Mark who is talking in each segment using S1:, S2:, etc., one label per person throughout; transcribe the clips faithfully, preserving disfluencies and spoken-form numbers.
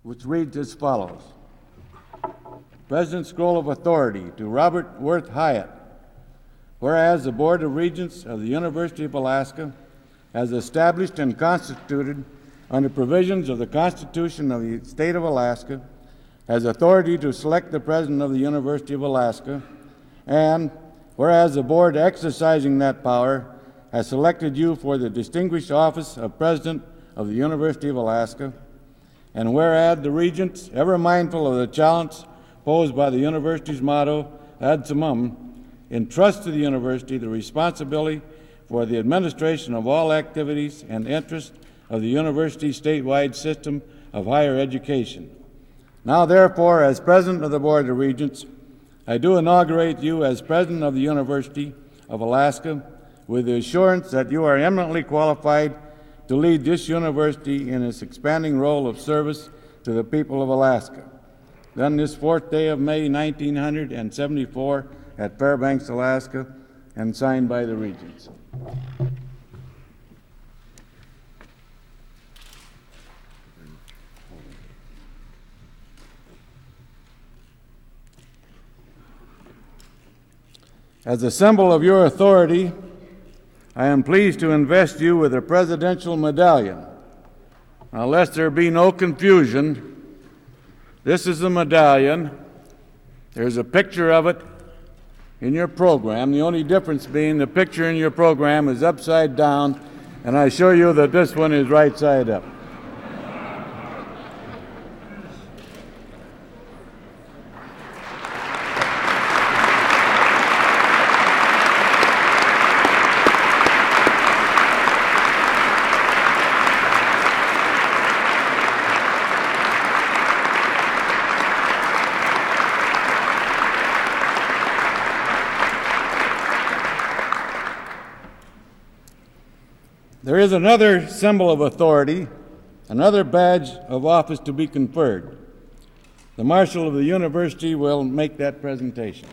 S1: which reads as follows. President's Scroll of Authority to Robert Worth Hyatt. Whereas the Board of Regents of the University of Alaska has established and constituted, under provisions of the Constitution of the State of Alaska, has authority to select the President of the University of Alaska, and whereas the Board exercising that power has selected you for the distinguished office of President of the University of Alaska, and whereas the Regents, ever mindful of the challenge posed by the University's motto, ad summum, entrust to the University the responsibility for the administration of all activities and interests of the University's statewide system of higher education. Now, therefore, as President of the Board of Regents, I do inaugurate you as President of the University of Alaska with the assurance that you are eminently qualified to lead this university in its expanding role of service to the people of Alaska. Done this fourth day of May, nineteen seventy-four, at Fairbanks, Alaska, and signed by the Regents. As a symbol of your authority, I am pleased to invest you with a presidential medallion. Now, lest there be no confusion, this is the medallion. There's a picture of it in your program. The only difference being the picture in your program is upside down, and I show you that this one is right side up. There is another symbol of authority, another badge of office to be conferred. The Marshal of the University will make that presentation.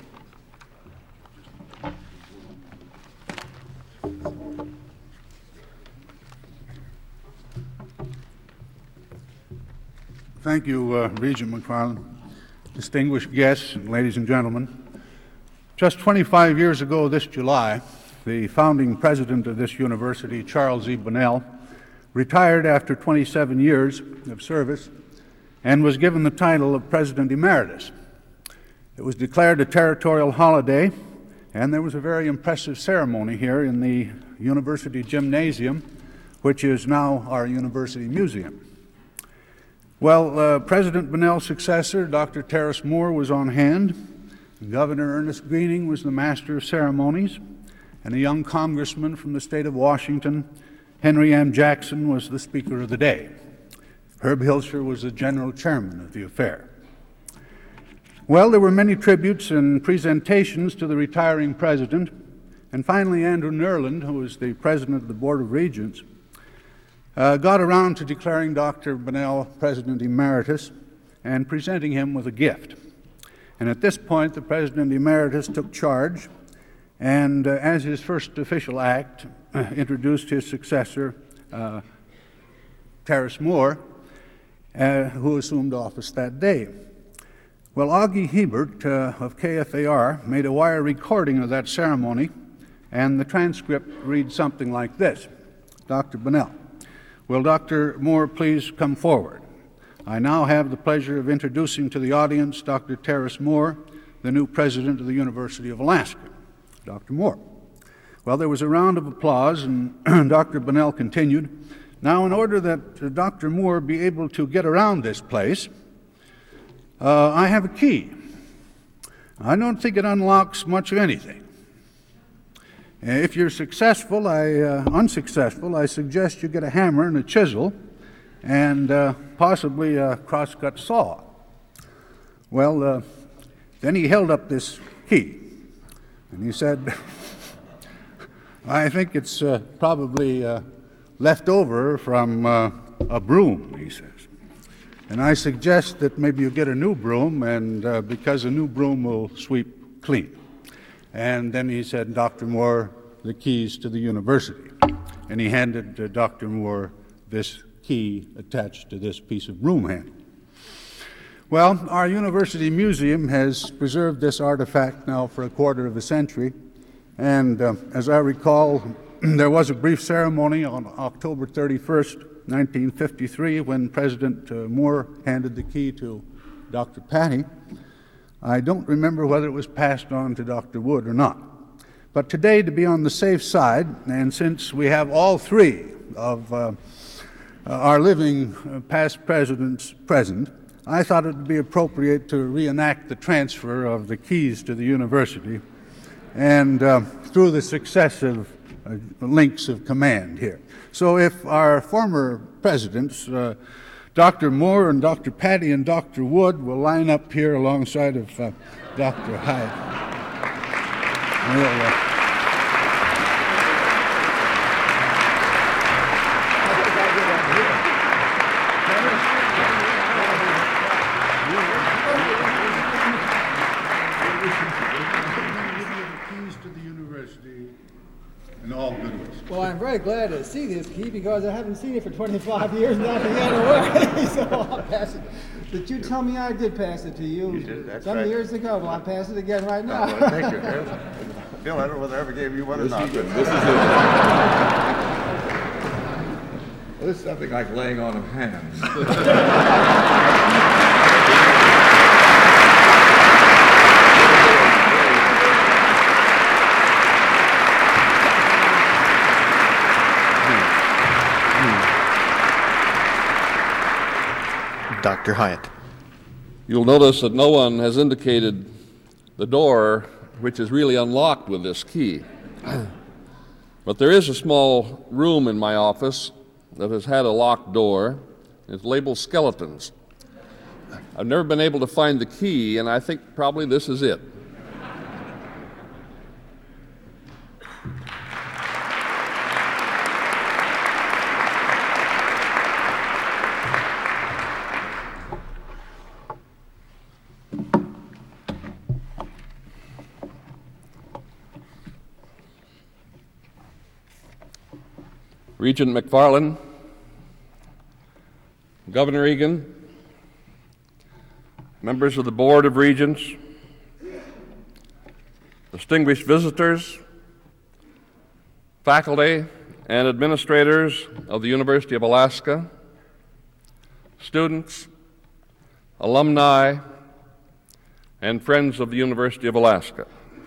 S2: Thank you, uh, Regent McFarland, distinguished guests, and ladies and gentlemen. Just twenty-five years ago this July, the founding president of this university, Charles E. Bunnell, retired after twenty-seven years of service and was given the title of President Emeritus. It was declared a territorial holiday, and there was a very impressive ceremony here in the University Gymnasium, which is now our University Museum. Well, uh, President Bunnell's successor, Doctor Terrace Moore, was on hand. Governor Ernest Greening was the master of ceremonies, and a young congressman from the state of Washington, Henry M. Jackson, was the speaker of the day. Herb Hilscher was the general chairman of the affair. Well, there were many tributes and presentations to the retiring president, and finally Andrew Nerland, who was the president of the Board of Regents, uh, got around to declaring Doctor Bunnell President Emeritus and presenting him with a gift. And at this point, the President Emeritus took charge and, uh, as his first official act, uh, introduced his successor, uh, Terrace Moore, uh, who assumed office that day. Well, Augie Hebert uh, of K F A R made a wire recording of that ceremony, and the transcript reads something like this. Doctor Bunnell, will Doctor Moore please come forward? I now have the pleasure of introducing to the audience Doctor Terrace Moore, the new president of the University of Alaska. Doctor Moore. Well, there was a round of applause, and Doctor Bunnell continued, now in order that uh, Doctor Moore be able to get around this place, uh, I have a key. I don't think it unlocks much of anything. If you're successful, I, uh, unsuccessful, I suggest you get a hammer and a chisel and uh, possibly a crosscut saw. Well, uh, then he held up this key. And he said, I think it's uh, probably uh, left over from uh, a broom, he says. And I suggest that maybe you get a new broom, and uh, because a new broom will sweep clean. And then he said, Doctor Moore, the keys to the university. And he handed uh, Doctor Moore this key attached to this piece of broom handle. Well, our university museum has preserved this artifact now for a quarter of a century, and uh, as I recall, there was a brief ceremony on October thirty-first, nineteen fifty-three, when President uh, Moore handed the key to Doctor Patty. I don't remember whether it was passed on to Doctor Wood or not. But today, to be on the safe side, and since we have all three of uh, our living uh, past presidents present, I thought it would be appropriate to reenact the transfer of the keys to the university and uh, through the successive uh, links of command here. So if our former presidents, uh, Doctor Moore and Doctor Patty and Doctor Wood, will line up here alongside of uh, Doctor Hyatt. We'll, uh,
S3: Well, I'm very glad to see this key because I haven't seen it for twenty-five years and I've been away. So I'll pass it. Did you tell me I did pass it to you?
S4: You did, that's
S3: some
S4: right.
S3: years ago. Well, I'll pass it again right now.
S4: Oh, well, thank you. Bill, I don't know whether I ever gave you one or
S1: This
S4: not.
S1: is good. This is it.
S4: Well, this is something like laying on of hands.
S5: Doctor Hyatt.
S6: You'll notice that no one has indicated the door, which is really unlocked with this key. But there is a small room in my office that has had a locked door. It's labeled skeletons. I've never been able to find the key, and I think probably this is it. Regent McFarland, Governor Egan, members of the Board of Regents, distinguished visitors, faculty and administrators of the University of Alaska, students, alumni, and friends of the University of Alaska.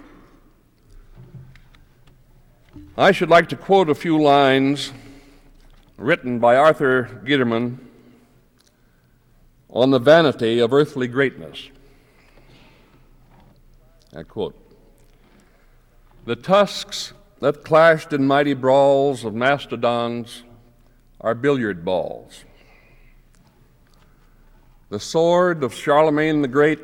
S6: I should like to quote a few lines written by Arthur Giederman on the vanity of earthly greatness. I quote, "The tusks that clashed in mighty brawls of mastodons are billiard balls. The sword of Charlemagne the Great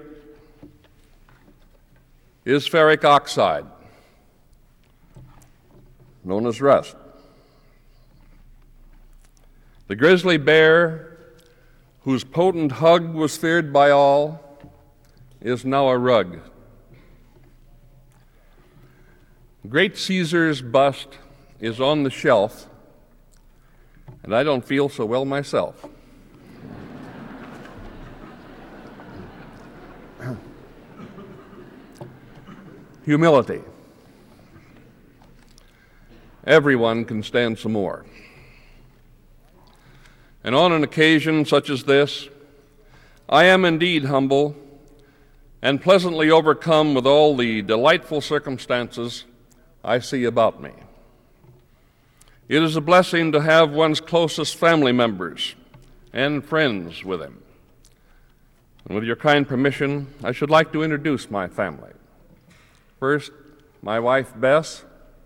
S6: is ferric oxide, known as rust. The grizzly bear, whose potent hug was feared by all, is now a rug. Great Caesar's bust is on the shelf, and I don't feel so well myself. Humility. Everyone can stand some more. And on an occasion such as this, I am indeed humble and pleasantly overcome with all the delightful circumstances I see about me. It is a blessing to have one's closest family members and friends with him. And with your kind permission, I should like to introduce my family. First, my wife, Bess.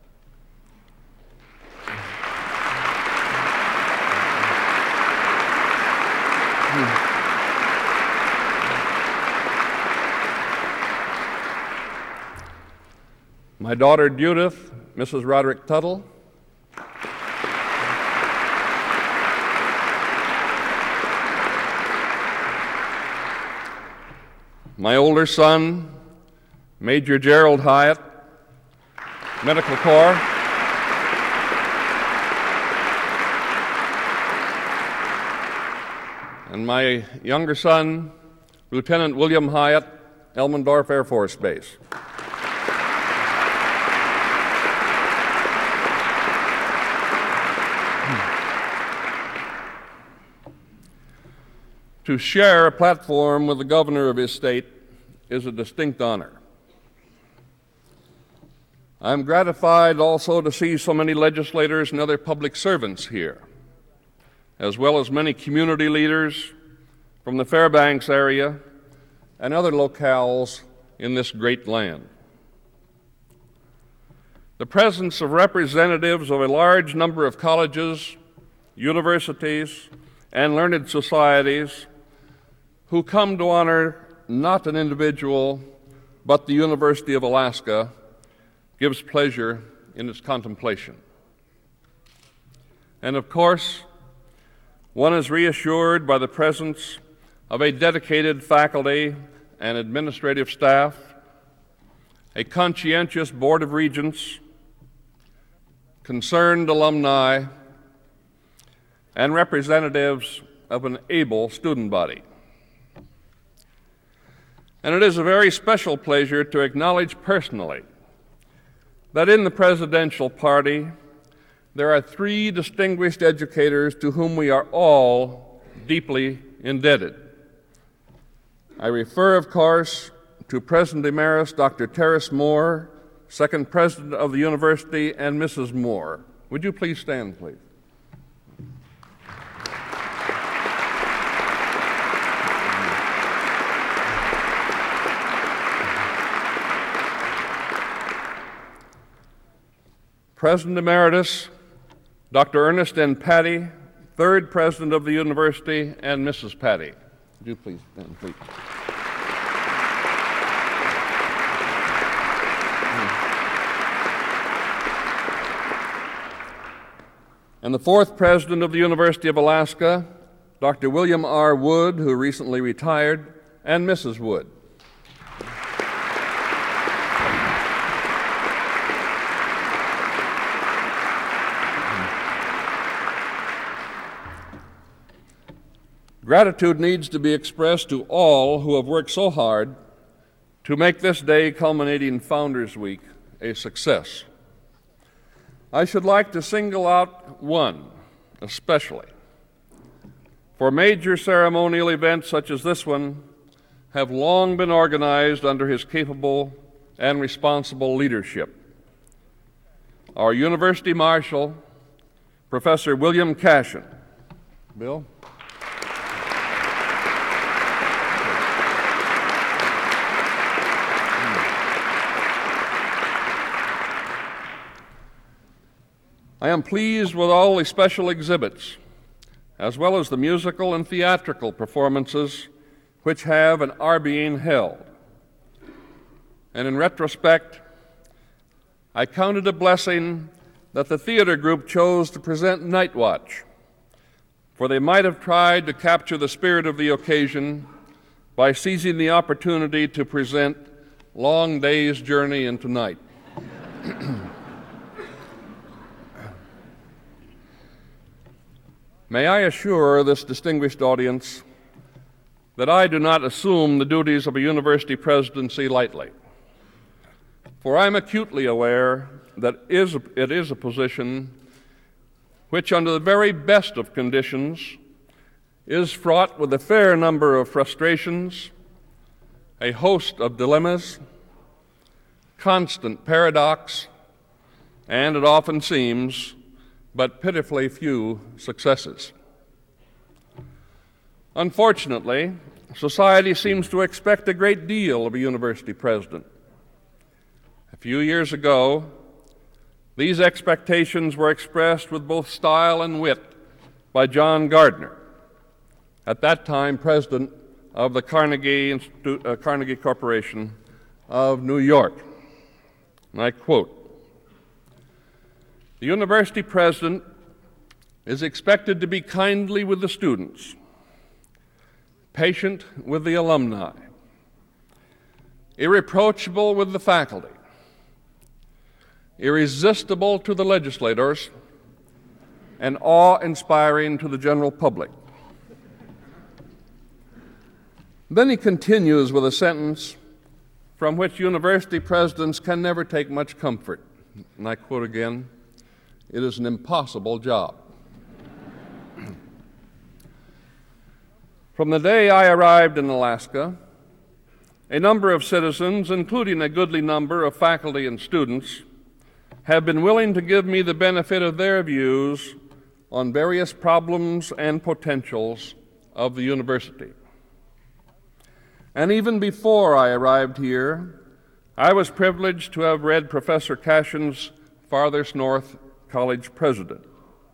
S6: My daughter Judith, Missus Roderick Tuttle. My older son, Major Gerald Hyatt, Medical Corps. And my younger son, Lieutenant William Hyatt, Elmendorf Air Force Base. To share a platform with the governor of his state is a distinct honor. I'm gratified also to see so many legislators and other public servants here, as well as many community leaders from the Fairbanks area and other locales in this great land. The presence of representatives of a large number of colleges, universities, and learned societies who come to honor not an individual, but the University of Alaska, gives pleasure in its contemplation. And of course, one is reassured by the presence of a dedicated faculty and administrative staff, a conscientious Board of Regents, concerned alumni, and representatives of an able student body. And it is a very special pleasure to acknowledge personally that in the presidential party there are three distinguished educators to whom we are all deeply indebted. I refer, of course, to President Emeritus Doctor Terrace Moore, second President of the University, and Missus Moore. Would you please stand, please? President Emeritus Doctor Ernest N. Patty, third President of the University, and Missus Patty. Would you please stand, please? And the fourth President of the University of Alaska, Doctor William R. Wood, who recently retired, and Missus Wood. Gratitude needs to be expressed to all who have worked so hard to make this day culminating Founders Week a success. I should like to single out one especially, for major ceremonial events such as this one have long been organized under his capable and responsible leadership. Our University Marshal, Professor William Cashin. Bill? I am pleased with all the special exhibits, as well as the musical and theatrical performances which have and are being held. And in retrospect, I count it a blessing that the theater group chose to present Night Watch, for they might have tried to capture the spirit of the occasion by seizing the opportunity to present Long Day's Journey into Night. May I assure this distinguished audience that I do not assume the duties of a university presidency lightly, for I am acutely aware that is, it is a position which, under the very best of conditions, is fraught with a fair number of frustrations, a host of dilemmas, constant paradox, and, it often seems, but pitifully few successes. Unfortunately, society seems to expect a great deal of a university president. A few years ago, these expectations were expressed with both style and wit by John Gardner, at that time president of the Carnegie, Institute, uh, Carnegie Corporation of New York. And I quote, "The university president is expected to be kindly with the students, patient with the alumni, irreproachable with the faculty, irresistible to the legislators, and awe-inspiring to the general public. Then he continues with a sentence from which university presidents can never take much comfort. And I quote again, "It is an impossible job." From the day I arrived in Alaska, a number of citizens, including a goodly number of faculty and students, have been willing to give me the benefit of their views on various problems and potentials of the university. And even before I arrived here, I was privileged to have read Professor Cashin's Farthest North College President.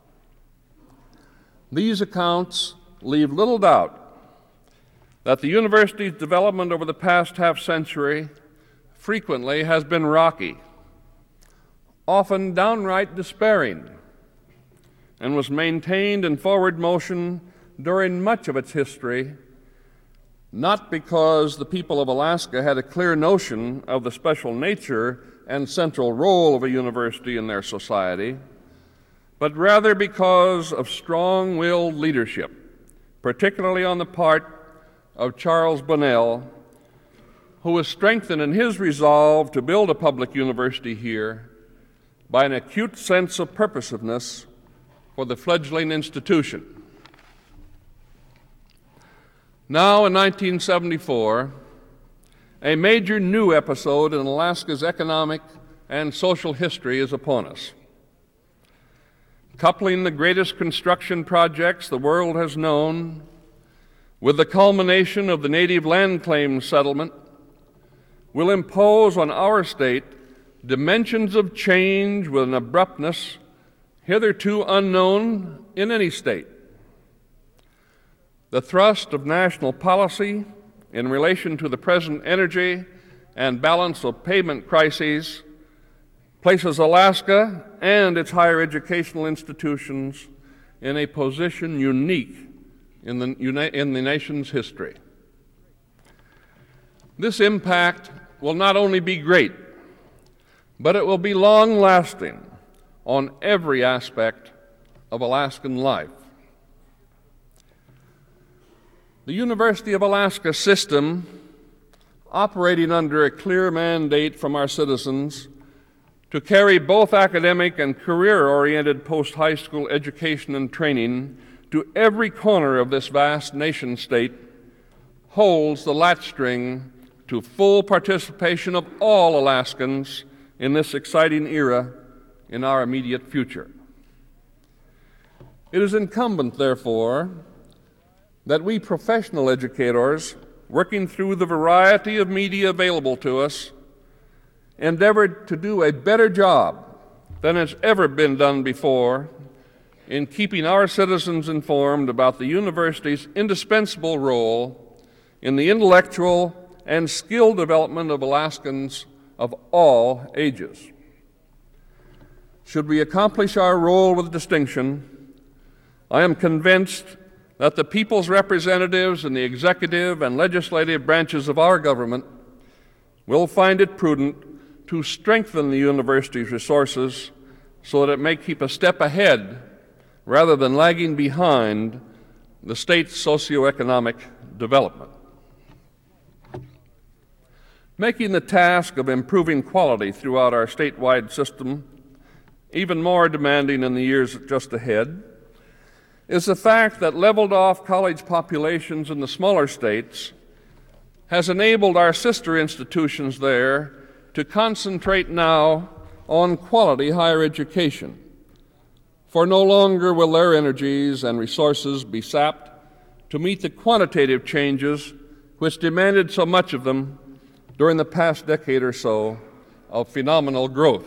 S6: These accounts leave little doubt that the university's development over the past half-century frequently has been rocky, often downright despairing, and was maintained in forward motion during much of its history, not because the people of Alaska had a clear notion of the special nature and central role of a university in their society, but rather because of strong-willed leadership, particularly on the part of Charles Bunnell, who was strengthened in his resolve to build a public university here by an acute sense of purposiveness for the fledgling institution. Now, in nineteen seventy-four, a major new episode in Alaska's economic and social history is upon us. Coupling the greatest construction projects the world has known with the culmination of the native land claims settlement will impose on our state dimensions of change with an abruptness hitherto unknown in any state. The thrust of national policy in relation to the present energy and balance of payment crises places Alaska and its higher educational institutions in a position unique in the, in the nation's history. This impact will not only be great, but it will be long-lasting on every aspect of Alaskan life. The University of Alaska system, operating under a clear mandate from our citizens to carry both academic and career-oriented post-high school education and training to every corner of this vast nation-state, holds the latchstring to full participation of all Alaskans in this exciting era in our immediate future. It is incumbent, therefore, that we professional educators, working through the variety of media available to us, endeavor to do a better job than has ever been done before in keeping our citizens informed about the university's indispensable role in the intellectual and skill development of Alaskans of all ages. Should we accomplish our role with distinction, I am convinced that the people's representatives in the executive and legislative branches of our government will find it prudent to strengthen the university's resources so that it may keep a step ahead rather than lagging behind the state's socioeconomic development. Making the task of improving quality throughout our statewide system even more demanding in the years just ahead is the fact that leveled-off college populations in the smaller states has enabled our sister institutions there to concentrate now on quality higher education. For no longer will their energies and resources be sapped to meet the quantitative changes which demanded so much of them during the past decade or so of phenomenal growth.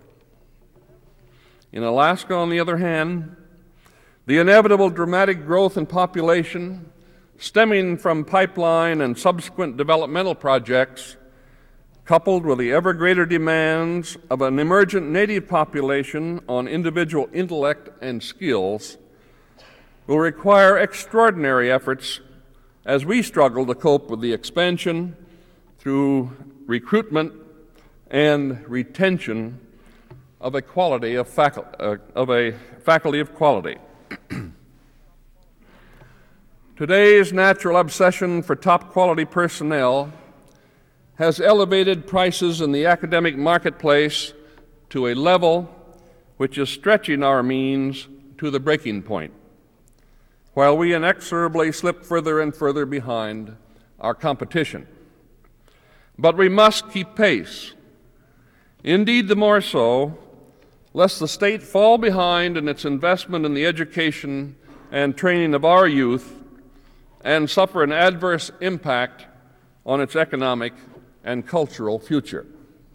S6: In Alaska, on the other hand, the inevitable dramatic growth in population stemming from pipeline and subsequent developmental projects, coupled with the ever greater demands of an emergent native population on individual intellect and skills, will require extraordinary efforts as we struggle to cope with the expansion through recruitment and retention of a quality of, facu- uh, of a faculty of quality. Today's natural obsession for top quality personnel has elevated prices in the academic marketplace to a level which is stretching our means to the breaking point, while we inexorably slip further and further behind our competition. But we must keep pace, indeed the more so, lest the state fall behind in its investment in the education and training of our youth and suffer an adverse impact on its economic and cultural future.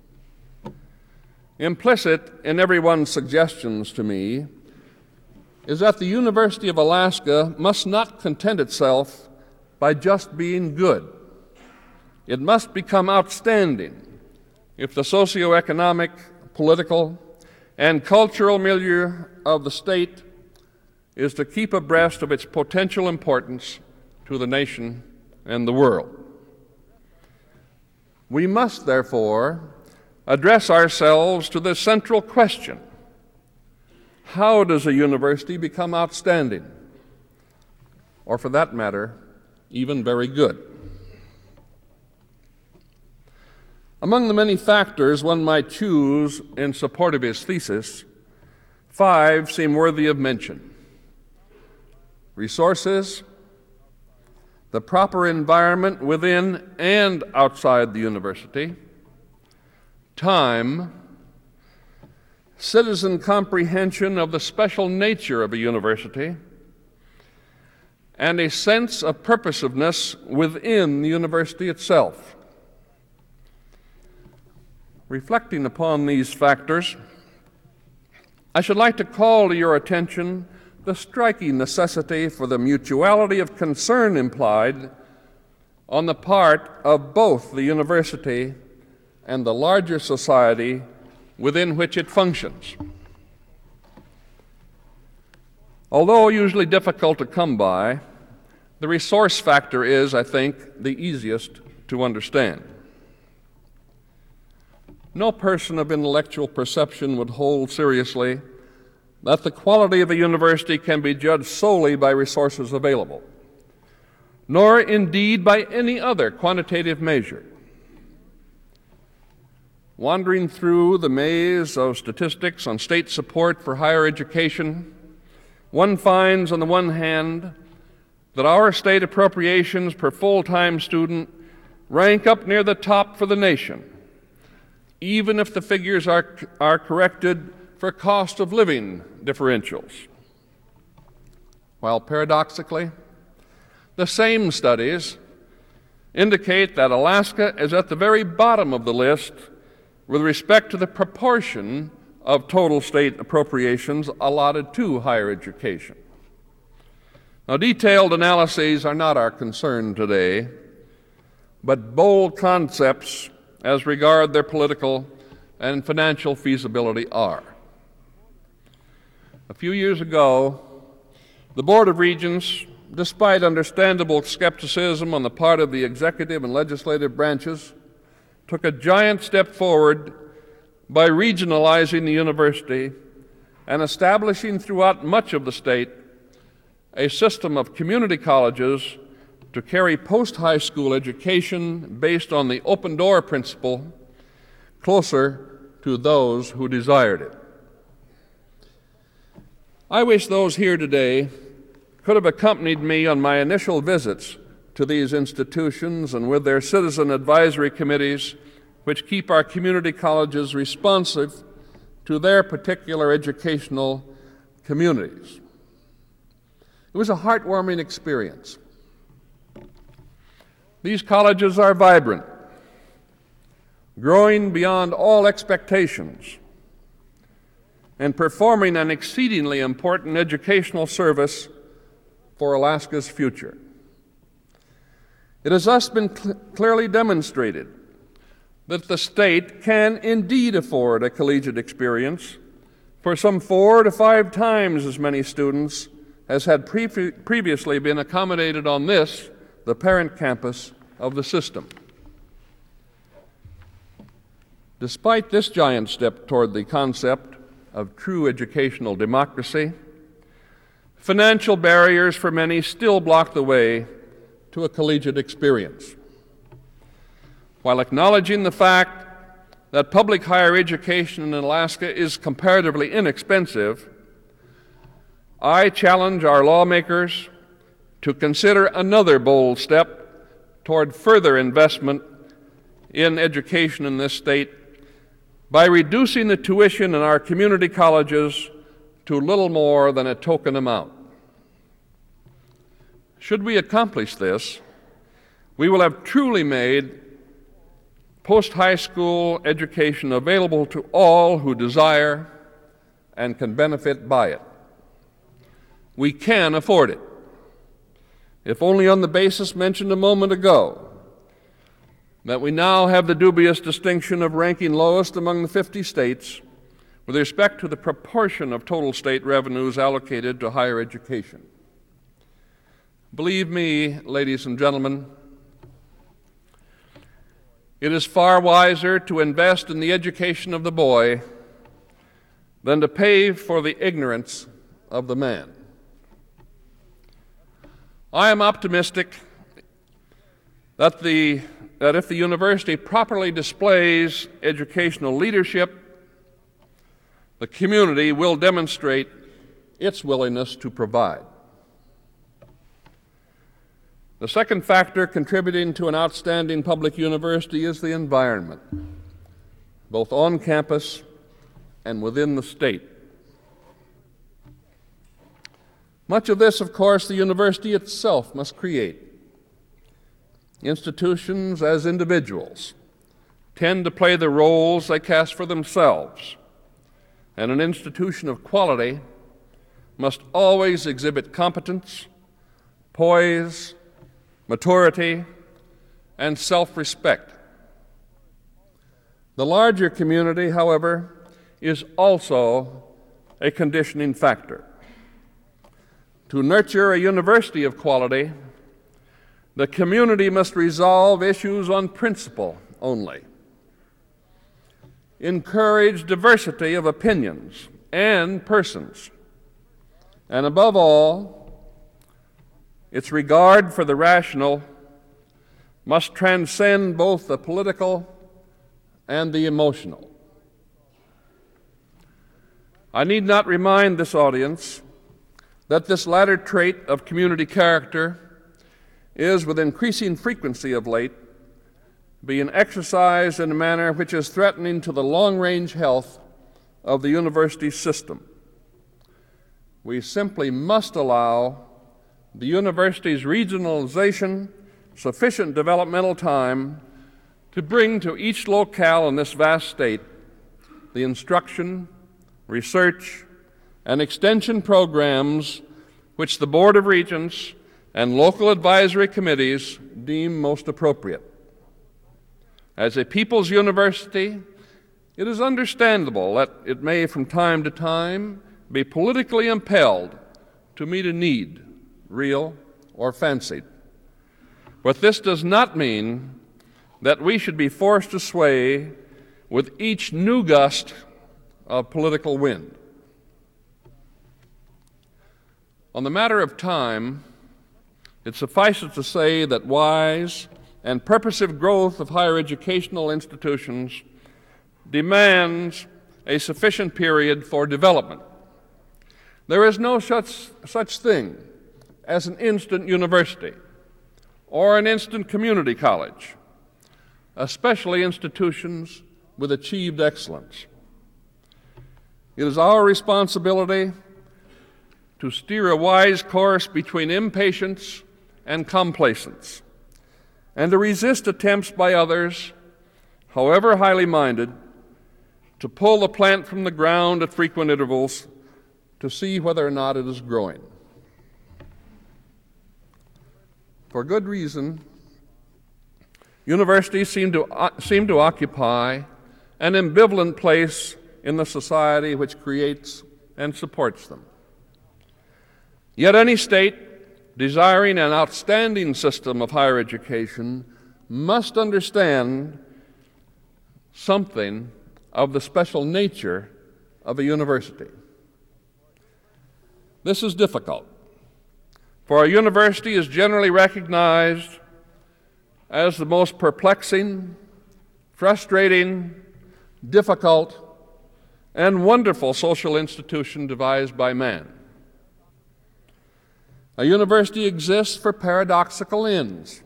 S6: Implicit in everyone's suggestions to me is that the University of Alaska must not content itself by just being good. It must become outstanding if the socioeconomic, political, and cultural milieu of the state is to keep abreast of its potential importance to the nation and the world. We must, therefore, address ourselves to the central question: how does a university become outstanding, or for that matter, even very good? Among the many factors one might choose in support of his thesis, five seem worthy of mention: resources, the proper environment within and outside the university, time, citizen comprehension of the special nature of a university, and a sense of purposiveness within the university itself. Reflecting upon these factors, I should like to call to your attention the striking necessity for the mutuality of concern implied on the part of both the university and the larger society within which it functions. Although usually difficult to come by, the resource factor is, I think, the easiest to understand. No person of intellectual perception would hold seriously that the quality of a university can be judged solely by resources available, nor indeed by any other quantitative measure. Wandering through the maze of statistics on state support for higher education, one finds, on the one hand, that our state appropriations per full-time student rank up near the top for the nation, even if the figures are, are corrected for cost of living differentials. While paradoxically, the same studies indicate that Alaska is at the very bottom of the list with respect to the proportion of total state appropriations allotted to higher education. Now, detailed analyses are not our concern today, but bold concepts as regard their political and financial feasibility are. A few years ago, the Board of Regents, despite understandable skepticism on the part of the executive and legislative branches, took a giant step forward by regionalizing the university and establishing throughout much of the state a system of community colleges to carry post-high school education based on the open door principle closer to those who desired it. I wish those here today could have accompanied me on my initial visits to these institutions and with their citizen advisory committees, which keep our community colleges responsive to their particular educational communities. It was a heartwarming experience. These colleges are vibrant, growing beyond all expectations, and performing an exceedingly important educational service for Alaska's future. It has thus been cl- clearly demonstrated that the state can indeed afford a collegiate experience for some four to five times as many students as had pre- previously been accommodated on this, the parent campus of the system. Despite this giant step toward the concept of true educational democracy, Financial barriers for many still block the way to a collegiate experience. While acknowledging the fact that public higher education in Alaska is comparatively inexpensive, I challenge our lawmakers to consider another bold step toward further investment in education in this state by reducing the tuition in our community colleges to little more than a token amount. Should we accomplish this, we will have truly made post-high school education available to all who desire and can benefit by it. We can afford it, if only on the basis mentioned a moment ago, that we now have the dubious distinction of ranking lowest among the fifty states with respect to the proportion of total state revenues allocated to higher education. Believe me, ladies and gentlemen, it is far wiser to invest in the education of the boy than to pay for the ignorance of the man. I am optimistic that, the, that if the university properly displays educational leadership, the community will demonstrate its willingness to provide. The second factor contributing to an outstanding public university is the environment, both on campus and within the state. Much of this, of course, the university itself must create. Institutions, as individuals, tend to play the roles they cast for themselves, and an institution of quality must always exhibit competence, poise, maturity, and self-respect. The larger community, however, is also a conditioning factor. To nurture a university of quality, the community must resolve issues on principle only, encourage diversity of opinions and persons, and above all, its regard for the rational must transcend both the political and the emotional. I need not remind this audience that this latter trait of community character is, with increasing frequency of late, being exercised in a manner which is threatening to the long-range health of the university system. We simply must allow the university's regionalization sufficient developmental time to bring to each locale in this vast state the instruction, research, and extension programs which the Board of Regents and local advisory committees deem most appropriate. As a people's university, it is understandable that it may from time to time be politically impelled to meet a need, real or fancied. But this does not mean that we should be forced to sway with each new gust of political wind. On the matter of time, it suffices to say that wise and purposive growth of higher educational institutions demands a sufficient period for development. There is no such, such thing as an instant university or an instant community college, especially institutions with achieved excellence. It is our responsibility to steer a wise course between impatience and complacence, and to resist attempts by others, however highly minded, to pull the plant from the ground at frequent intervals to see whether or not it is growing. For good reason, universities seem to, uh, seem to occupy an ambivalent place in the society which creates and supports them. Yet any state desiring an outstanding system of higher education must understand something of the special nature of a university. This is difficult, for a university is generally recognized as the most perplexing, frustrating, difficult, and wonderful social institution devised by man. A university exists for paradoxical ends,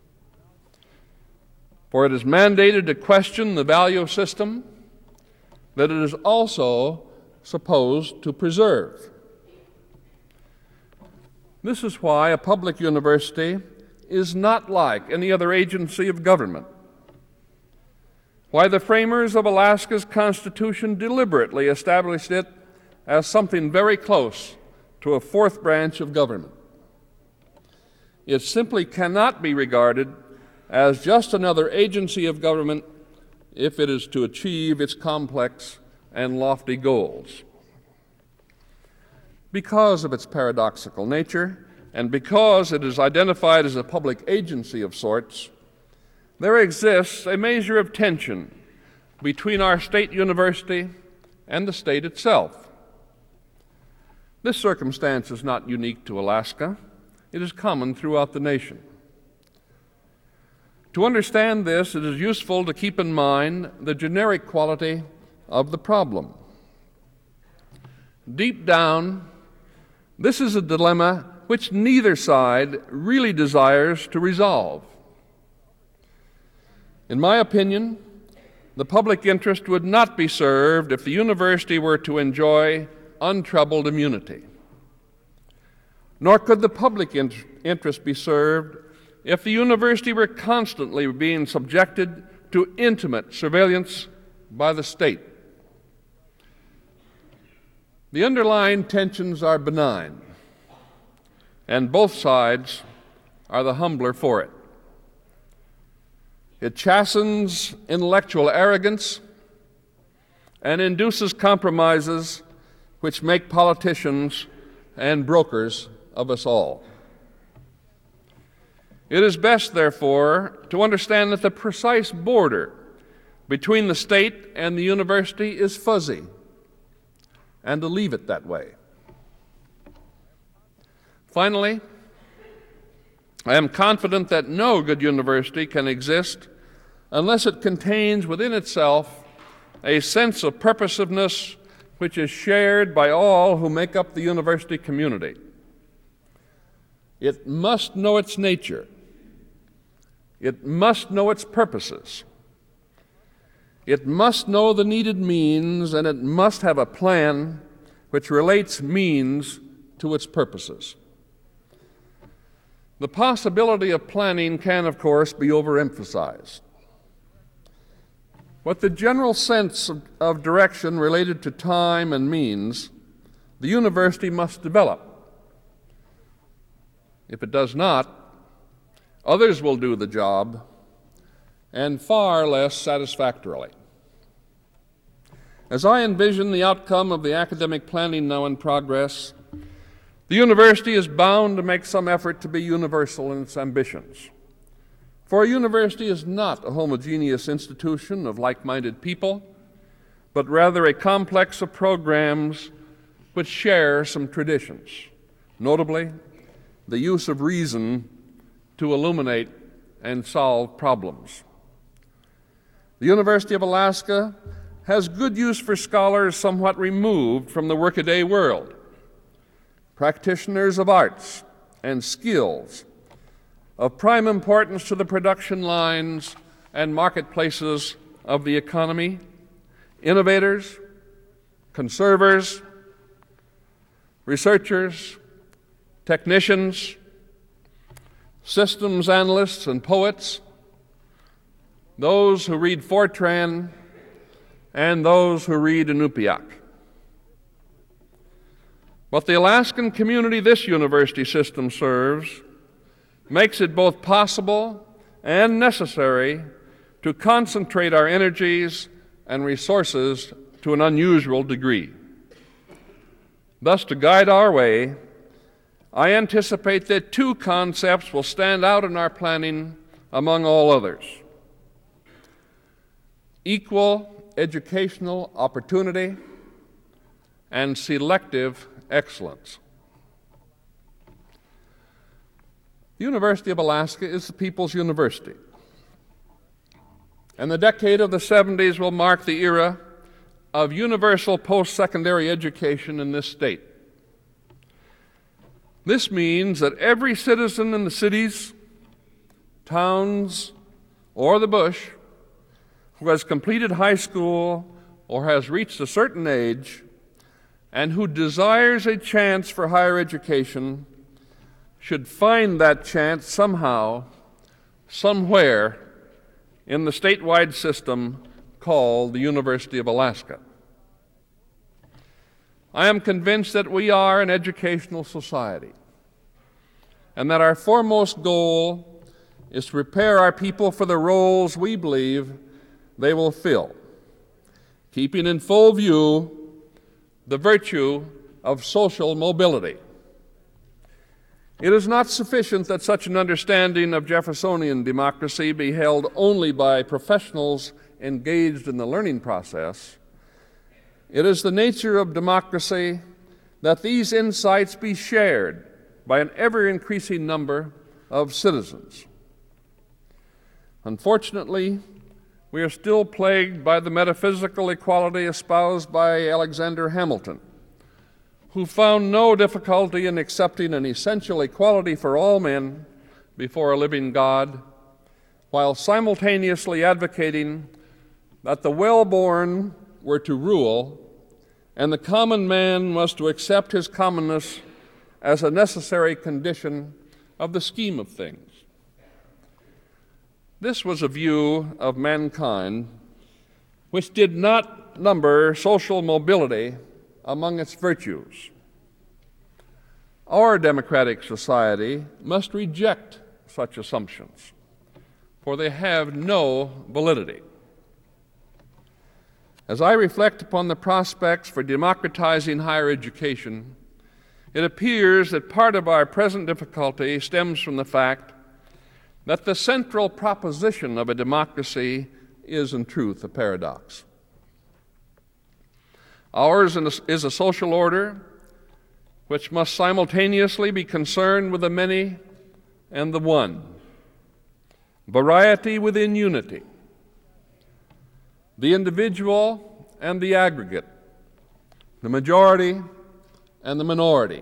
S6: for it is mandated to question the value system that it is also supposed to preserve. This is why a public university is not like any other agency of government, why the framers of Alaska's Constitution deliberately established it as something very close to a fourth branch of government. It simply cannot be regarded as just another agency of government if it is to achieve its complex and lofty goals. Because of its paradoxical nature, and because it is identified as a public agency of sorts, there exists a measure of tension between our state university and the state itself. This circumstance is not unique to Alaska. It is common throughout the nation. To understand this, it is useful to keep in mind the generic quality of the problem. Deep down, this is a dilemma which neither side really desires to resolve. In my opinion, the public interest would not be served if the university were to enjoy untroubled immunity. Nor could the public in- interest be served if the university were constantly being subjected to intimate surveillance by the state. The underlying tensions are benign, and both sides are the humbler for it. It chastens intellectual arrogance and induces compromises which make politicians and brokers of us all. It is best, therefore, to understand that the precise border between the state and the university is fuzzy, and to leave it that way. Finally, I am confident that no good university can exist unless it contains within itself a sense of purposiveness which is shared by all who make up the university community. It must know its nature. It must know its purposes. It must know the needed means, and it must have a plan which relates means to its purposes. The possibility of planning can, of course, be overemphasized. With the general sense of, of direction related to time and means, the university must develop. If it does not, others will do the job, and far less satisfactorily. As I envision the outcome of the academic planning now in progress, the university is bound to make some effort to be universal in its ambitions. For a university is not a homogeneous institution of like-minded people, but rather a complex of programs which share some traditions, notably the use of reason to illuminate and solve problems. The University of Alaska has good use for scholars somewhat removed from the workaday world, practitioners of arts and skills of prime importance to the production lines and marketplaces of the economy, innovators, conservers, researchers, technicians, systems analysts and poets, those who read Fortran, and those who read Inupiaq. But the Alaskan community this university system serves makes it both possible and necessary to concentrate our energies and resources to an unusual degree. Thus, to guide our way, I anticipate that two concepts will stand out in our planning among all others: equal educational opportunity and selective excellence. The University of Alaska is the people's university, and the decade of the seventies will mark the era of universal post-secondary education in this state. This means that every citizen in the cities, towns, or the bush who has completed high school or has reached a certain age and who desires a chance for higher education should find that chance somehow, somewhere in the statewide system called the University of Alaska. I am convinced that we are an educational society and that our foremost goal is to prepare our people for the roles we believe they will fill, keeping in full view the virtue of social mobility. It is not sufficient that such an understanding of Jeffersonian democracy be held only by professionals engaged in the learning process. It is the nature of democracy that these insights be shared by an ever-increasing number of citizens. Unfortunately, we are still plagued by the metaphysical equality espoused by Alexander Hamilton, who found no difficulty in accepting an essential equality for all men before a living God, while simultaneously advocating that the well-born were to rule and the common man was to accept his commonness as a necessary condition of the scheme of things. This was a view of mankind which did not number social mobility among its virtues. Our democratic society must reject such assumptions, for they have no validity. As I reflect upon the prospects for democratizing higher education, it appears that part of our present difficulty stems from the fact that the central proposition of a democracy is, in truth, a paradox. Ours is a social order which must simultaneously be concerned with the many and the one, variety within unity, the individual and the aggregate, the majority and the minority.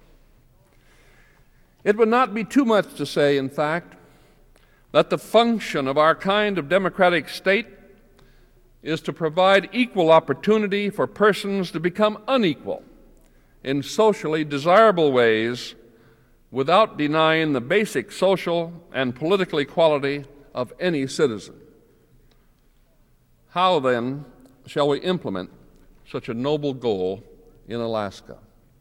S6: It would not be too much to say, in fact, that the function of our kind of democratic state is to provide equal opportunity for persons to become unequal in socially desirable ways without denying the basic social and political equality of any citizen. How, then, shall we implement such a noble goal in Alaska?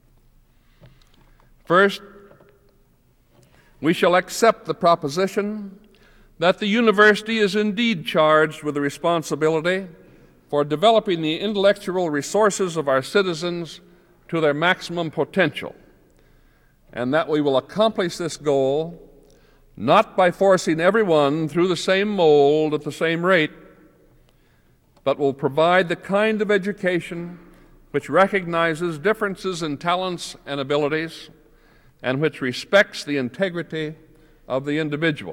S6: First, we shall accept the proposition that the university is indeed charged with the responsibility for developing the intellectual resources of our citizens to their maximum potential, and that we will accomplish this goal not by forcing everyone through the same mold at the same rate, but will provide the kind of education which recognizes differences in talents and abilities and which respects the integrity of the individual.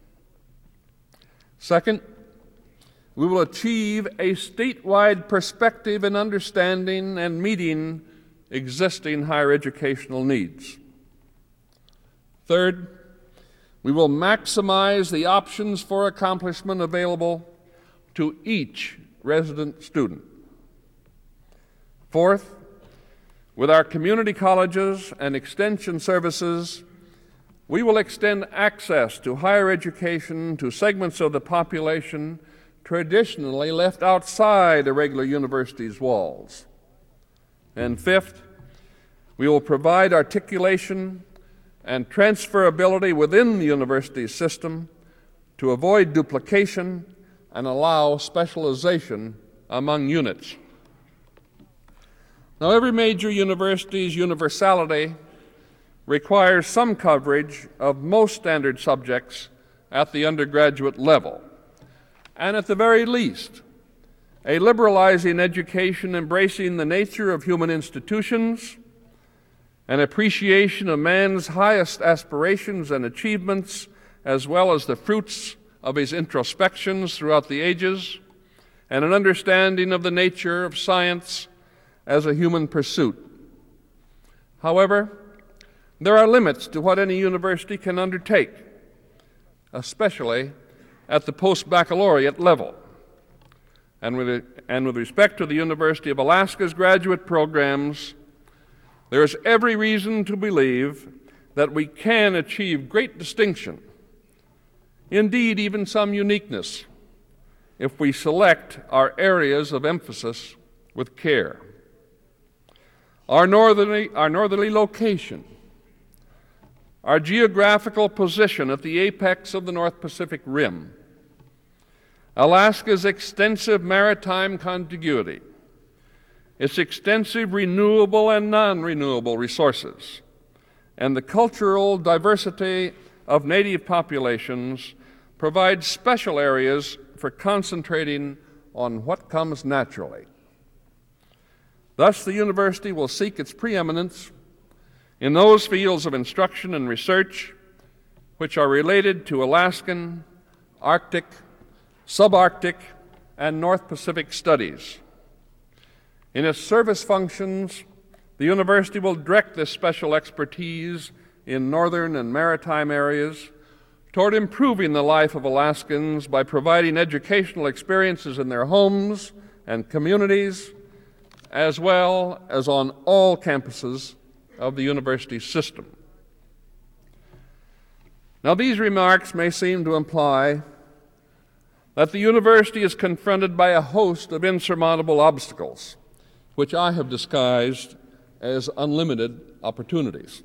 S6: Second, we will achieve a statewide perspective in understanding and meeting existing higher educational needs. Third, we will maximize the options for accomplishment available to each resident student. Fourth, with our community colleges and extension services, we will extend access to higher education to segments of the population traditionally left outside a regular university's walls. And fifth, we will provide articulation and transferability within the university system to avoid duplication and allow specialization among units. Now, every major university's universality requires some coverage of most standard subjects at the undergraduate level, and at the very least, a liberalizing education embracing the nature of human institutions an appreciation of man's highest aspirations and achievements, as well as the fruits of his introspections throughout the ages, and an understanding of the nature of science as a human pursuit. However, there are limits to what any university can undertake, especially at the post-baccalaureate level. And with, and with respect to the University of Alaska's graduate programs, there is every reason to believe that we can achieve great distinction, indeed even some uniqueness, if we select our areas of emphasis with care. Our northerly, our northerly location, our geographical position at the apex of the North Pacific Rim, Alaska's extensive maritime contiguity, its extensive renewable and non-renewable resources, and the cultural diversity of native populations provide special areas for concentrating on what comes naturally. Thus, the university will seek its preeminence in those fields of instruction and research which are related to Alaskan, Arctic, subarctic, and North Pacific studies. In its service functions, the university will direct this special expertise in northern and maritime areas toward improving the life of Alaskans by providing educational experiences in their homes and communities, as well as on all campuses of the university system. Now, these remarks may seem to imply that the university is confronted by a host of insurmountable obstacles, which I have disguised as unlimited opportunities.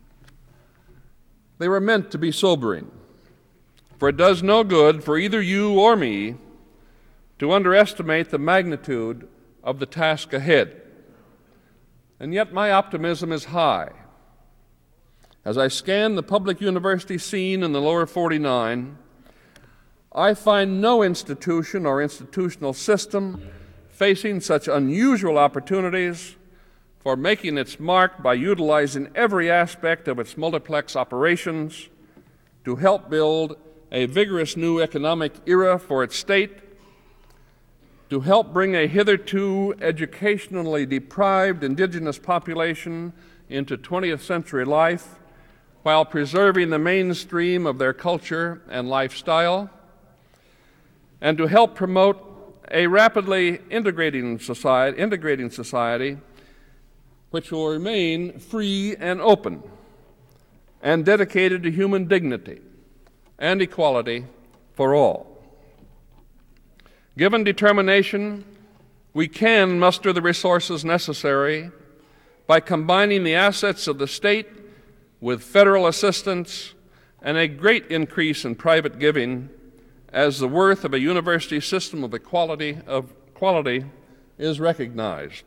S6: They were meant to be sobering, for it does no good for either you or me to underestimate the magnitude of the task ahead. And yet my optimism is high. As I scan the public university scene in the lower forty-nine, I find no institution or institutional system facing such unusual opportunities for making its mark by utilizing every aspect of its multiplex operations to help build a vigorous new economic era for its state, to help bring a hitherto educationally deprived indigenous population into twentieth century life while preserving the mainstream of their culture and lifestyle, and to help promote a rapidly integrating society, integrating society which will remain free and open and dedicated to human dignity and equality for all. Given determination, we can muster the resources necessary by combining the assets of the state with federal assistance and a great increase in private giving as the worth of a university system of equality, of quality is recognized.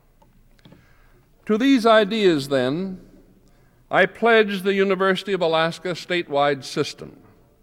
S6: To these ideas, then, I pledge the University of Alaska statewide system.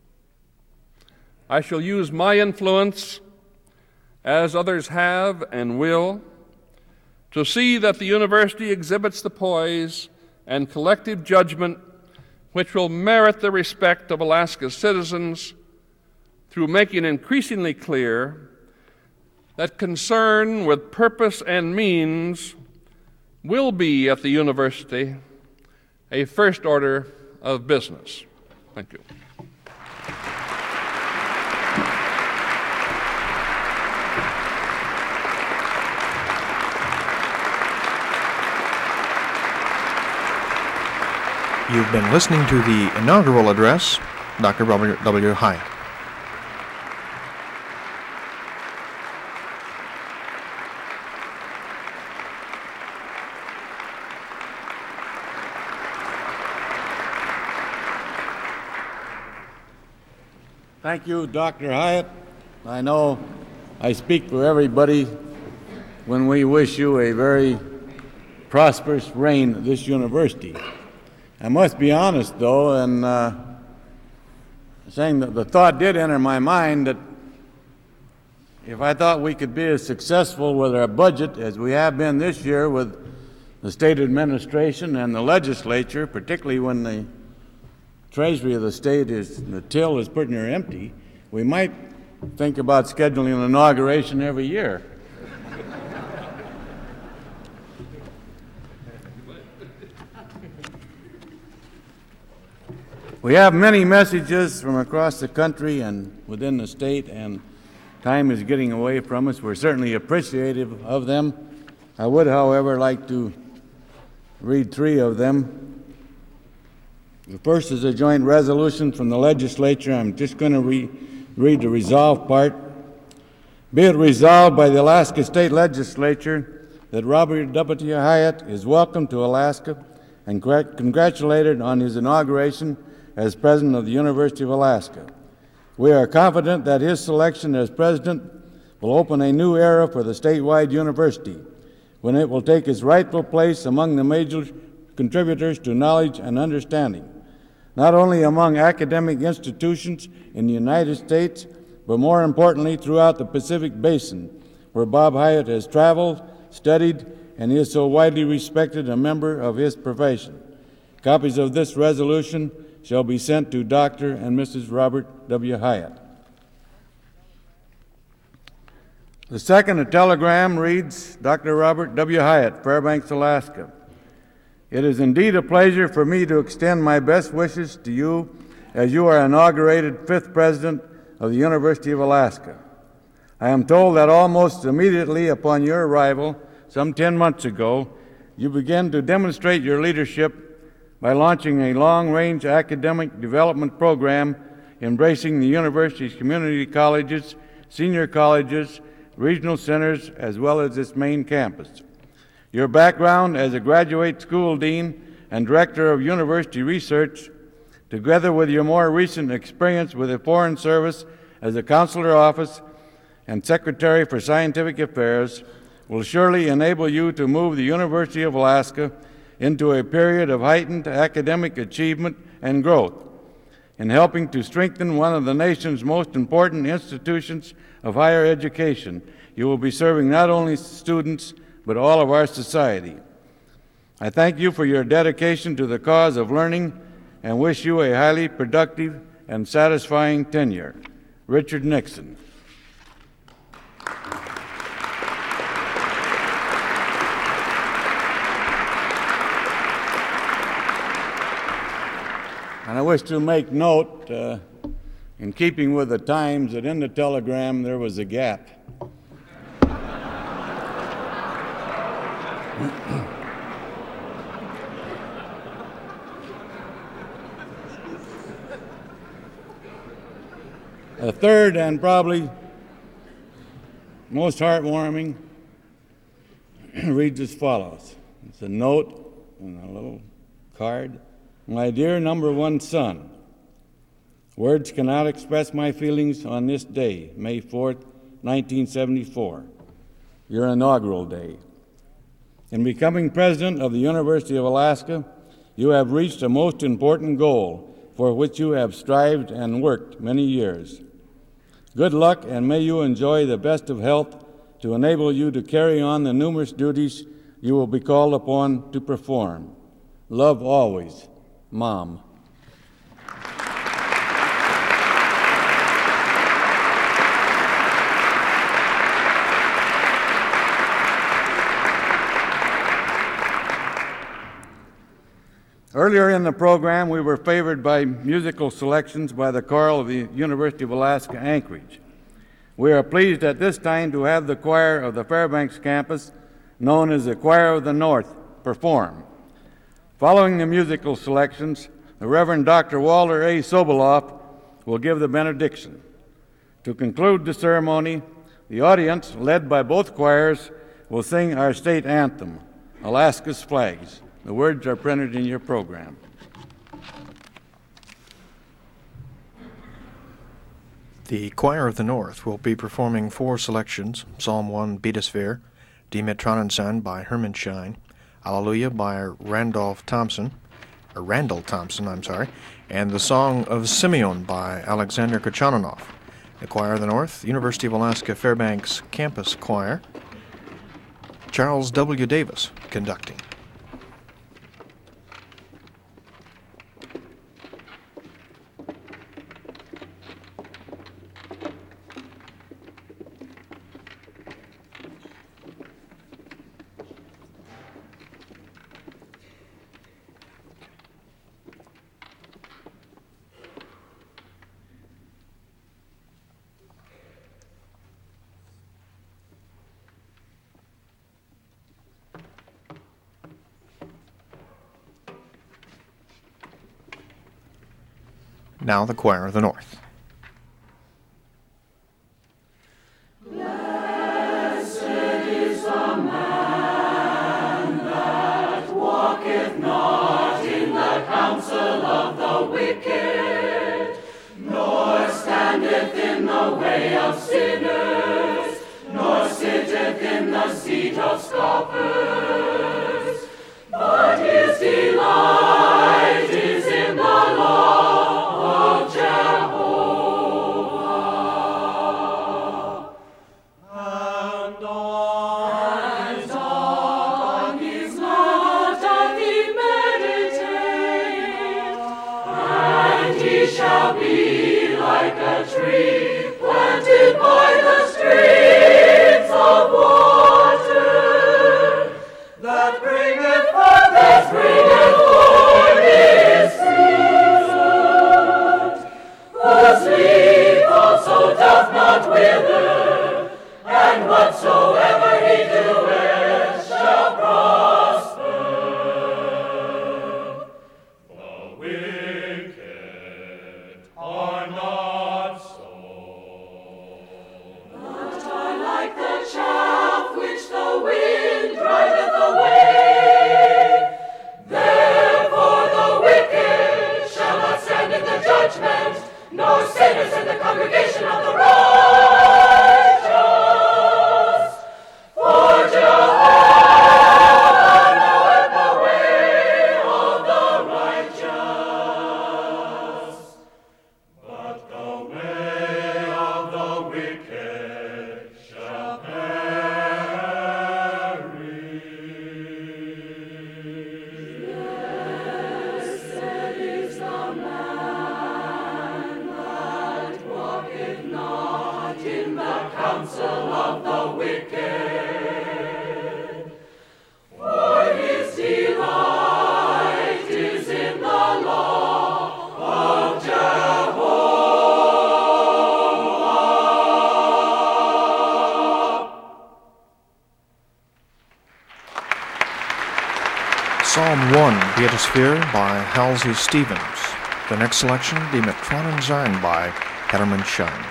S6: I shall use my influence, as others have and will, to see that the university exhibits the poise and collective judgment which will merit the respect of Alaska's citizens through making increasingly clear that concern with purpose and means will be at the university a first order of business. Thank you.
S5: You've been listening to the inaugural address, Doctor Robert W. Hyatt.
S1: Thank you, Doctor Hyatt. I know I speak for everybody when we wish you a very prosperous reign at this university. I must be honest, though, and uh, saying that the thought did enter my mind that if I thought we could be as successful with our budget as we have been this year with the state administration and the legislature, particularly when the treasury of the state is, the till is pretty near empty, we might think about scheduling an inauguration every year. We have many messages from across the country and within the state, and time is getting away from us. We're certainly appreciative of them. I would, however, like to read three of them. The first is a joint resolution from the legislature. I'm just going to re- read the resolve part. Be it resolved by the Alaska State Legislature that Robert W. Hyatt is welcome to Alaska and cra- congratulated on his inauguration as President of the University of Alaska. We are confident that his selection as President will open a new era for the statewide university, when it will take its rightful place among the major contributors to knowledge and understanding, not only among academic institutions in the United States, but more importantly throughout the Pacific Basin, where Bob Hyatt has traveled, studied, and is so widely respected a member of his profession. Copies of this resolution shall be sent to Doctor and Missus Robert W. Hyatt. The second, a telegram, reads, Doctor Robert W. Hyatt, Fairbanks, Alaska. It is indeed a pleasure for me to extend my best wishes to you as you are inaugurated fifth President of the University of Alaska. I am told that almost immediately upon your arrival, some ten months ago, you began to demonstrate your leadership by launching a long-range academic development program embracing the university's community colleges, senior colleges, regional centers, as well as its main campus. Your background as a graduate school dean and director of university research, together with your more recent experience with the Foreign Service as a consular office and secretary for scientific affairs, will surely enable you to move the University of Alaska into a period of heightened academic achievement and growth, in helping to strengthen one of the nation's most important institutions of higher education. You will be serving not only students, but all of our society. I thank you for your dedication to the cause of learning and wish you a highly productive and satisfying tenure. Richard Nixon. And I wish to make note, uh, in keeping with the times, that in the telegram there was a gap. A third, and probably most heartwarming, reads as follows. It's a note and a little card. My dear number one son, words cannot express my feelings on this day, May fourth, nineteen seventy-four, your inaugural day. In becoming president of the University of Alaska, you have reached a most important goal for which you have strived and worked many years. Good luck, and may you enjoy the best of health to enable you to carry on the numerous duties you will be called upon to perform. Love always, Mom. Earlier in the program, we were favored by musical selections by the choral of the University of Alaska Anchorage. We are pleased at this time to have the choir of the Fairbanks campus, known as the Choir of the North, perform. Following the musical selections, the Reverend Doctor Walter A. Sobolov will give the benediction. To conclude the ceremony, the audience, led by both choirs, will sing our state anthem, Alaska's Flags. The words are printed in your program.
S5: The Choir of the North will be performing four selections: Psalm one, Beat Us Fair, Die Metronensan by Herman Schein, Alleluia by Randolph Thompson, or Randall Thompson, I'm sorry, and the Song of Simeon by Alexander Kochananoff. The Choir of the North, University of Alaska Fairbanks Campus Choir, Charles W. Davis conducting. Now the Choir of the North. Psalm one, Beatosphere by Halsey Stevens. The next selection, Die Metronen sein by Hermann Schein.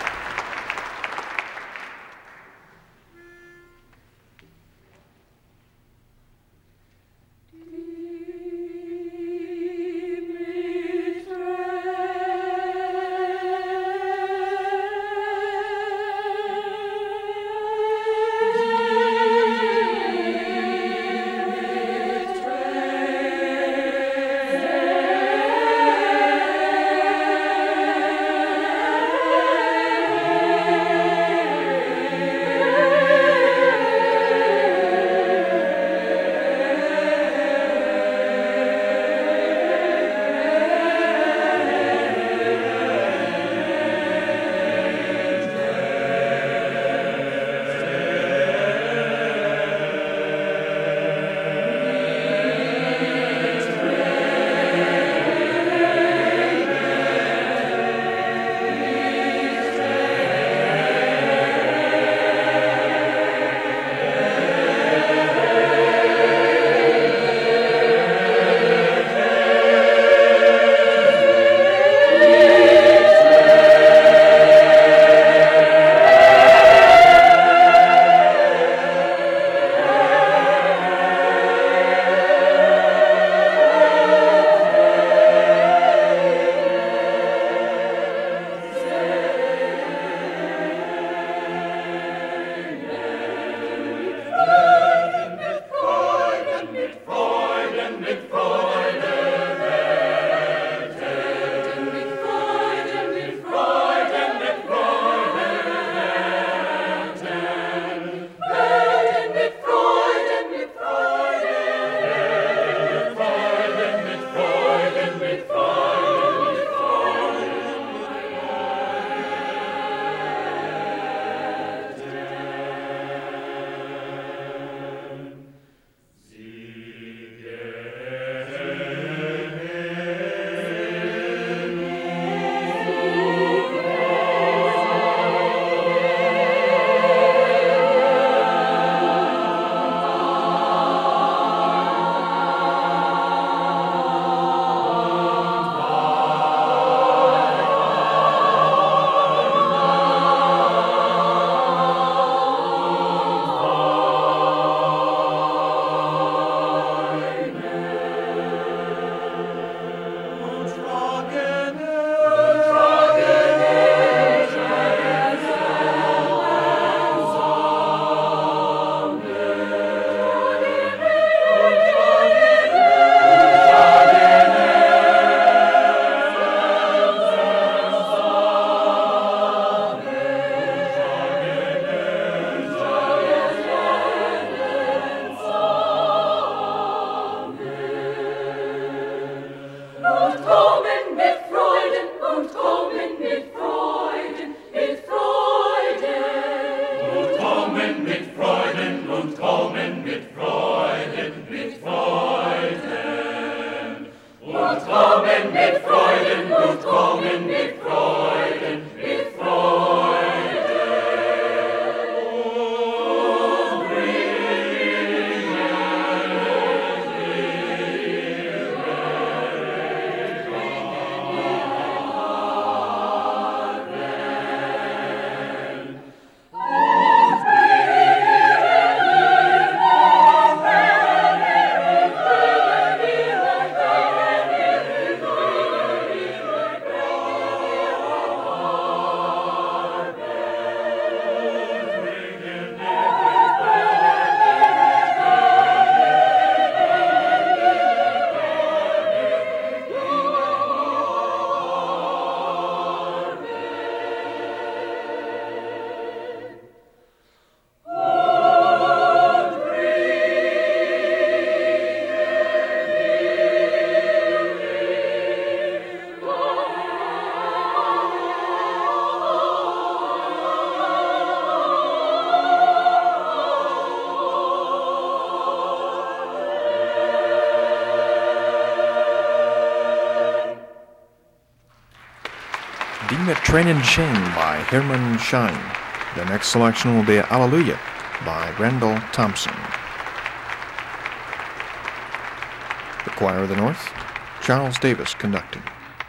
S5: Train and Shame by Herman Schein. The next selection will be Alleluia by Randall Thompson. The Choir of the North, Charles Davis conducting.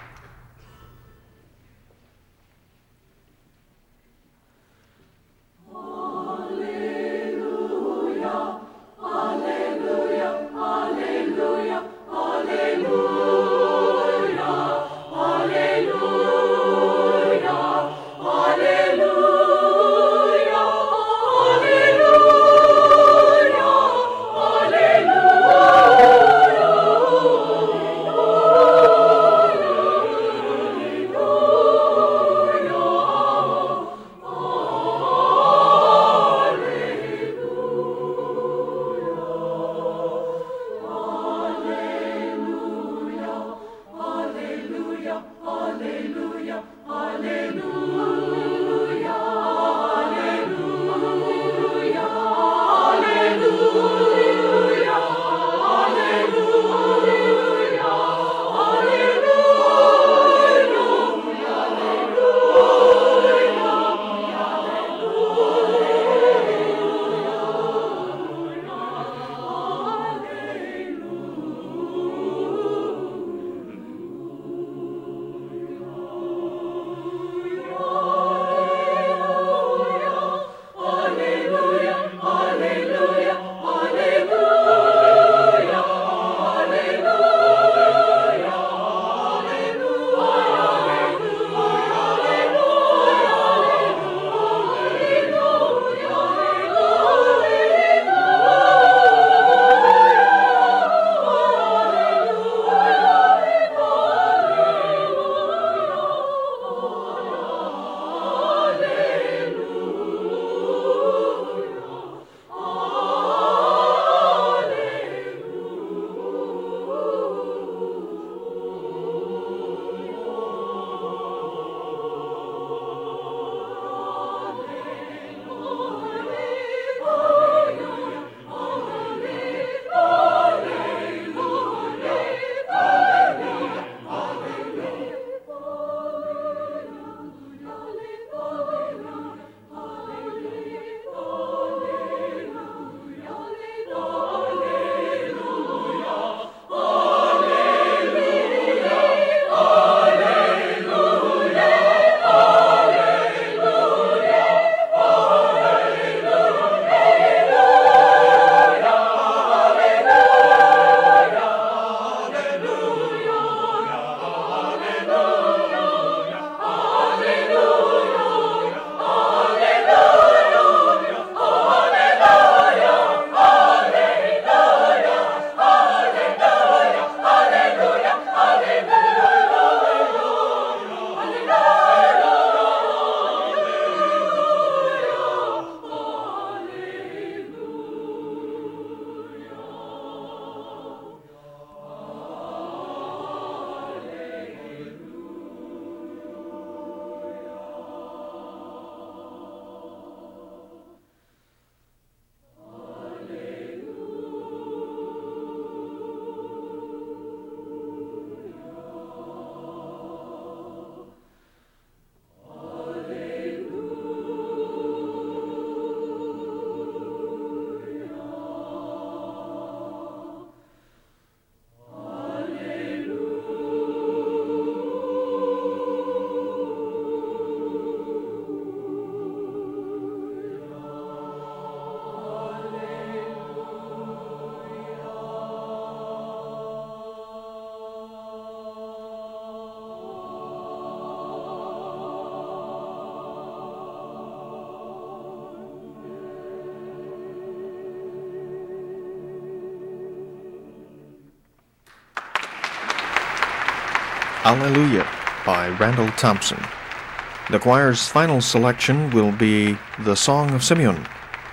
S5: Alleluia by Randall Thompson. The choir's final selection will be The Song of Simeon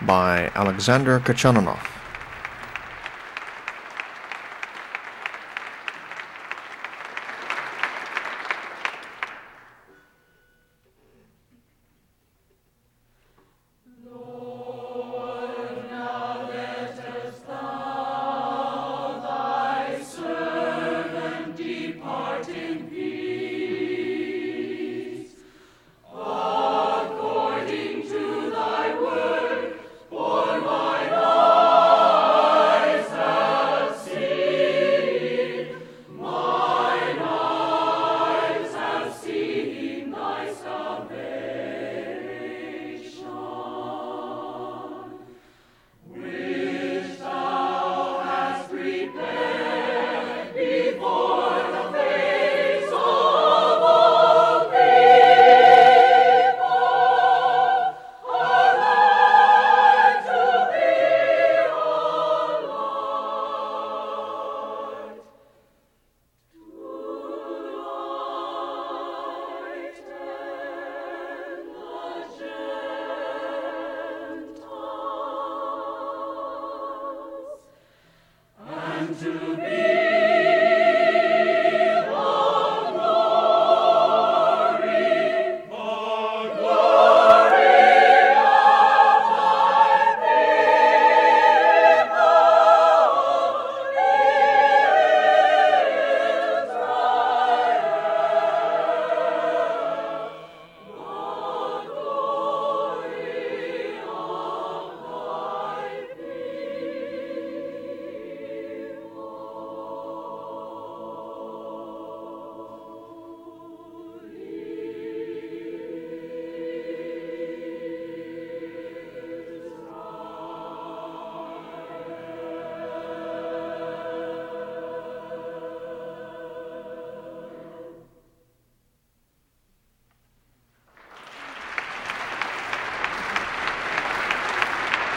S5: by Alexander Kachananov.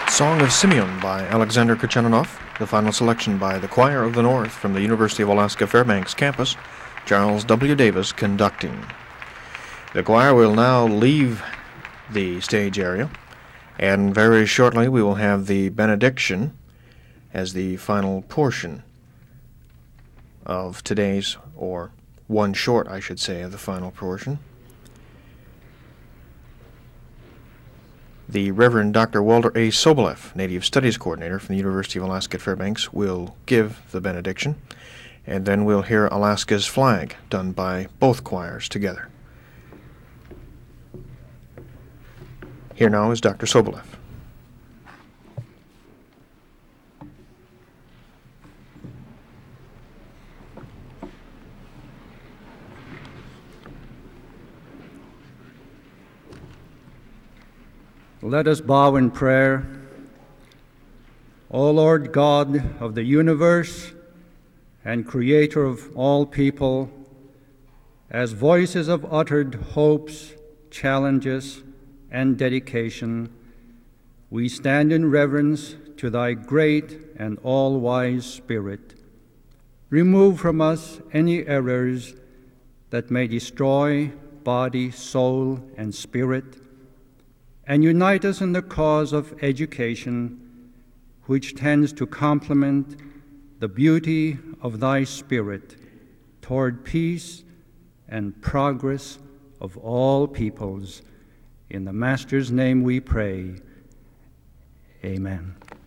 S5: Song of Simeon by Alexander Kachaninoff, the final selection by the Choir of the North from the University of Alaska Fairbanks campus, Charles W. Davis conducting. The choir will now leave the stage area, and very shortly we will have the benediction as the final portion of today's, or one short, I should say, of the final portion. The Reverend Doctor Walter A. Soboleff, Native Studies Coordinator from the University of Alaska at Fairbanks, will give the benediction, and then we'll hear Alaska's Flag, done by both choirs together. Here now is Doctor Soboleff.
S7: Let us bow in prayer. O Lord God of the universe and Creator of all people, as voices of uttered hopes, challenges, and dedication, we stand in reverence to Thy great and all-wise Spirit. Remove from us any errors that may destroy body, soul, and spirit, and unite us in the cause of education, which tends to complement the beauty of Thy Spirit toward peace and progress of all peoples. In the Master's name we pray. Amen.